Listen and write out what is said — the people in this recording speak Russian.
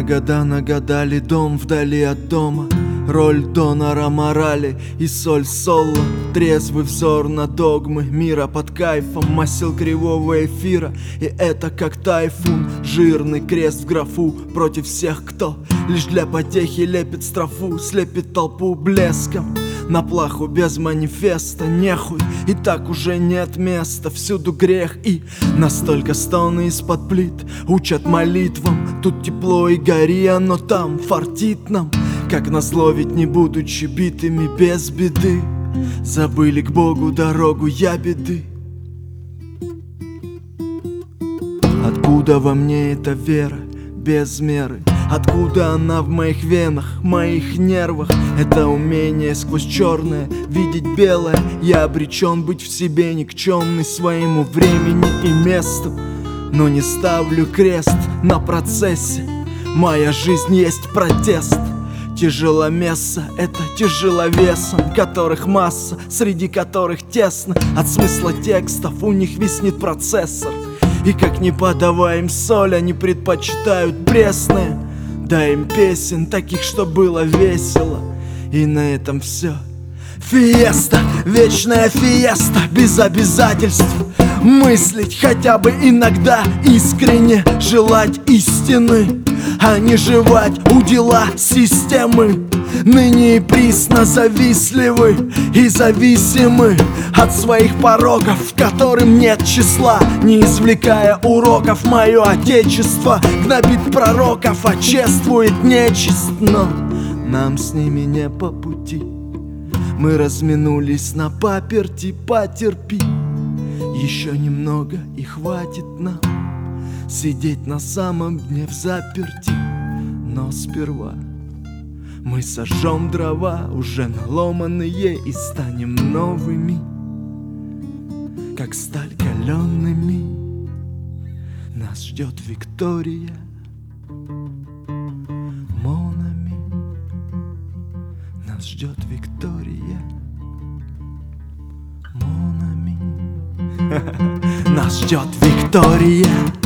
года нагадали дом вдали от дома, роль донора морали и соль соло. Трезвый взор на догмы мира под кайфом масел кривого эфира. И это как тайфун, жирный крест в графу против всех, кто лишь для потехи лепит строфу, слепит толпу блеском на плаху без манифеста. Нехуй, и так уже нет места, всюду грех и настолько стоны из-под плит учат молитвам. Тут тепло и гори, оно там фартит нам, как назло, ведь не будучи битыми без беды забыли к Богу дорогу ябеды. Откуда во мне эта вера без меры? Откуда она в моих венах, моих нервах? Это умение сквозь черное видеть белое. Я обречен быть в себе никчемный своему времени и месту, но не ставлю крест на процессе. Моя жизнь есть протест. Тяжеломесса — это тяжеловесом, которых масса, среди которых тесно. От смысла текстов у них виснет процессор, и как не подавай им соль, они предпочитают пресное. Дай им песен таких, что было весело. И на этом все. Фиеста, вечная фиеста, без обязательств мыслить хотя бы иногда искренне, желать истины, а не жевать удила системы. Ныне и присно завистливы и зависимы от своих пороков, которым нет числа. Не извлекая уроков, мое отечество гнобит пророков, а чествует нечисть. Но нам с ними не по пути. Мы разминулись на паперти, потерпи. Еще немного и хватит нам сидеть на самом дне взаперти. Но сперва мы сожжем дрова, уже наломанные, и станем новыми, как сталь калеными. Нас ждет Виктория, Монами. Нас ждет Виктория, Монами. Нас ждет Виктория.